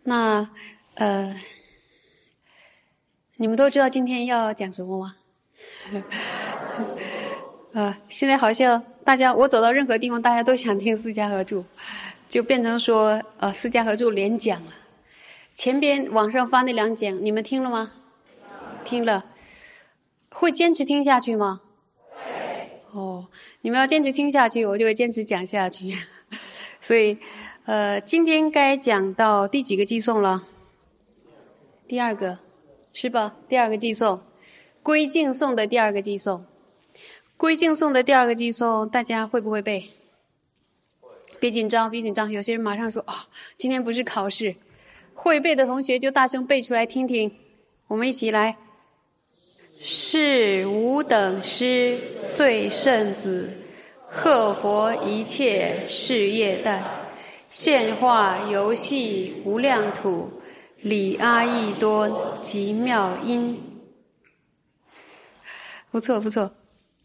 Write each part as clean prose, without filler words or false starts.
那你们都知道今天要讲什么吗？现在好像大家，我走到任何地方，大家都想听四家合著，就变成说四家合著连讲了。前边网上发那2讲，你们听了吗？听了。会坚持听下去吗？会。你们要坚持听下去，我就会坚持讲下去。所以今天该讲到第几个寄颂了？第2个，是吧？第2个寄颂，归敬颂的第2个寄颂。归敬颂的第2个寄颂，大家会不会背？别紧张，别紧张。有些人马上说今天不是考试，会背的同学就大声背出来听听。我们一起来。是无等师最圣子，贺佛一切事业旦，现化游戏无量土，理阿逸多极妙音。不错不错。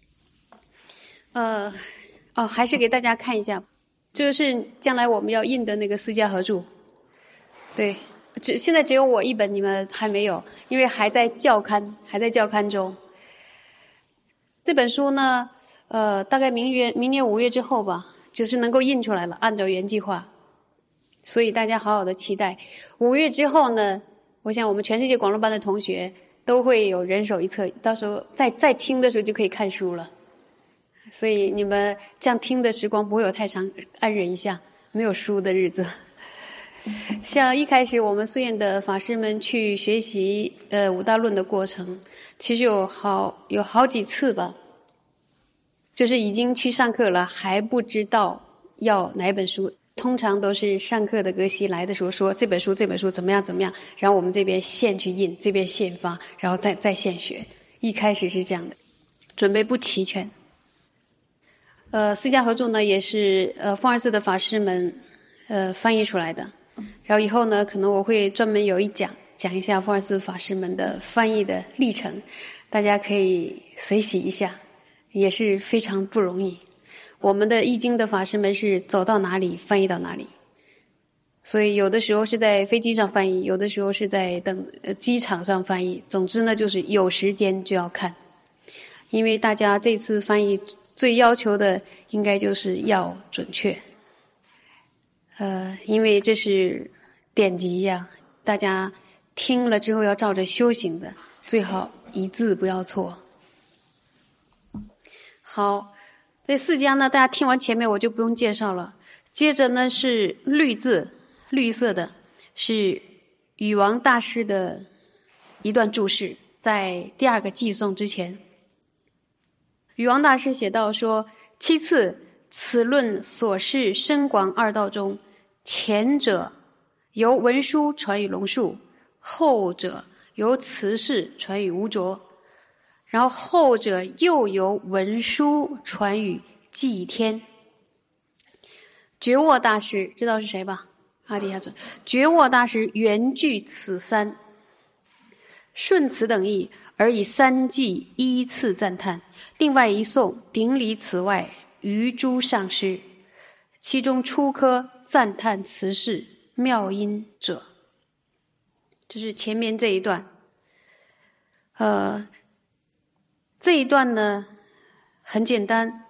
还是给大家看一下，这个是将来我们要印的那个四家合著。对，现在只有我一本，你们还没有，因为还在校刊中。这本书呢，大概明年5月之后吧，就是能够印出来了，按照原计划。所以大家好好的期待。5月之后呢，我想我们全世界广论班的同学都会有人手一册，到时候再听的时候就可以看书了。所以你们这样听的时光不会有太长，安忍一下，没有书的日子。像一开始我们寺院的法师们去学习五大论的过程，其实有好几次吧，就是已经去上课了，还不知道要哪本书。通常都是上课的格西来的时候说这本书怎么样，然后我们这边现去印，这边现发，然后再现学。一开始是这样的，准备不齐全。四家合著呢也是凤儿寺的法师们翻译出来的。然后以后呢，可能我会专门有一讲一下凤儿寺法师们的翻译的历程，大家可以随喜一下，也是非常不容易。我们的译经的法师们是走到哪里翻译到哪里，所以有的时候是在飞机上翻译，有的时候是在机场上翻译。总之呢，就是有时间就要看，因为大家这次翻译最要求的应该就是要准确。因为这是典籍呀，大家听了之后要照着修行的，最好一字不要错。好，这四家呢，大家听完前面我就不用介绍了。接着呢是绿色的，是禹王大师的一段注释，在第2个寄颂之前。禹王大师写道说：其次，此论所示深广2道中，前者由文殊传与龙树，后者由慈氏传与无着，然后后者又由文殊传与寂天。觉沃大师知道是谁吧？阿底峡尊。觉沃大师原具此3，顺此等义，而以3记依次赞叹。另外一颂顶礼此外余诸上师，其中初科赞叹慈氏妙音者。这是前面这一段。这一段呢很简单，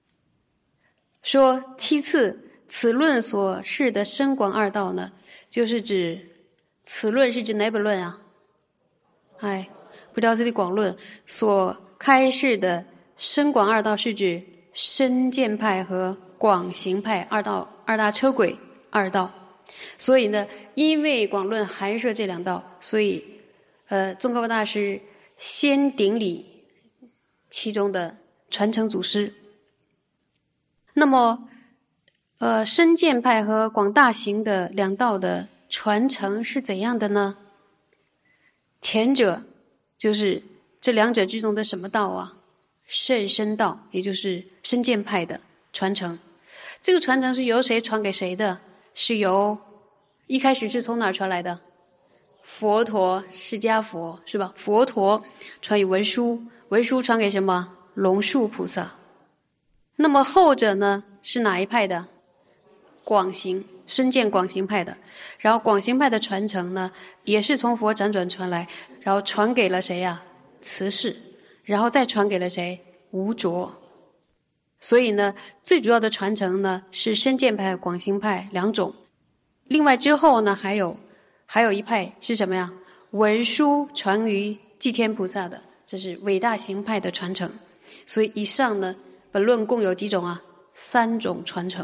说其次此论所示的深广2道呢，就是指此论是指哪本论啊？不了解的广论所开示的深广2道是指深见派和广行派二大车轨2道。所以呢，因为广论含摄这2道，所以宗喀巴大师先顶礼其中的传承祖师。那么深见派和广大行的2道的传承是怎样的呢？前者就是这2者之中的什么道啊？甚深道，也就是深见派的传承。这个传承是由谁传给谁的？是由一开始是从哪儿传来的？佛陀，释迦佛，是吧？佛陀传与文殊，文殊传给什么？龙树菩萨。那么后者呢，是哪一派的？广行。 深见广行派的。然后广行派的传承呢，也是从佛辗转传来，然后传给了谁呀？慈氏，然后再传给了谁？吴卓。所以呢，最主要的传承呢是深见派、广行派两种。另外之后呢，还有一派是什么呀？文殊传于寂天菩萨的，这是伟大行派的传承。所以以上呢，本论共有几种啊？3种传承。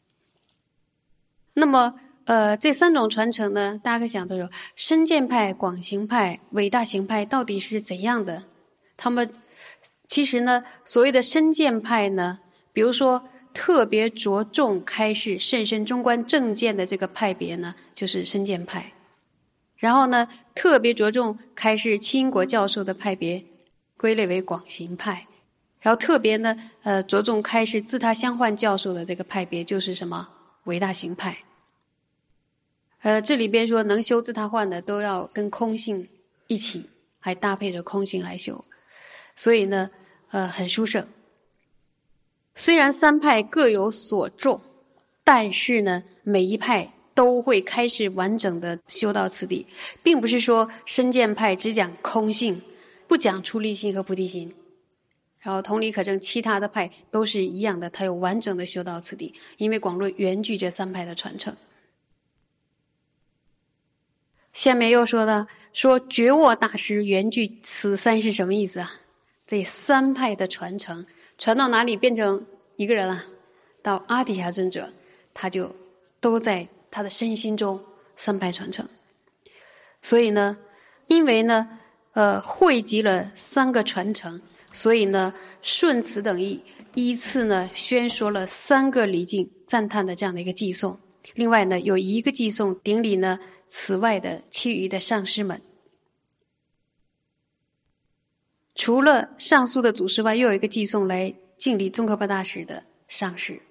那么这3种传承呢，大家可以想到说，深见派、广行派、伟大行派到底是怎样的？他们其实呢，所谓的深见派呢，比如说特别着重开示甚深中观正见的这个派别呢，就是深见派。然后呢，特别着重开示七因果教授的派别，归类为广行派。然后特别呢，着重开示自他相换教授的这个派别，就是什么？伟大行派。这里边说能修自他换的，都要跟空性一起，还搭配着空性来修。所以呢，很殊胜。虽然3派各有所重，但是呢，每一派都会开始完整的修到此地，并不是说深见派只讲空性，不讲出离心和菩提心。然后同理可证，其他的派都是一样的，它有完整的修到此地，因为广论源具这3派的传承。下面又说觉沃大师源具此3是什么意思啊？这3派的传承传到哪里变成一个人了？到阿底峡尊者，他就都在他的身心中3派传承。所以呢，因为呢汇集了3个传承，所以呢顺此等义依次呢宣说了3个礼敬赞叹的这样的一个偈颂。另外呢有1个偈颂顶礼呢此外的其余的上师们。除了上述的祖师外，又有一个偈颂来敬礼宗喀巴大师的上师。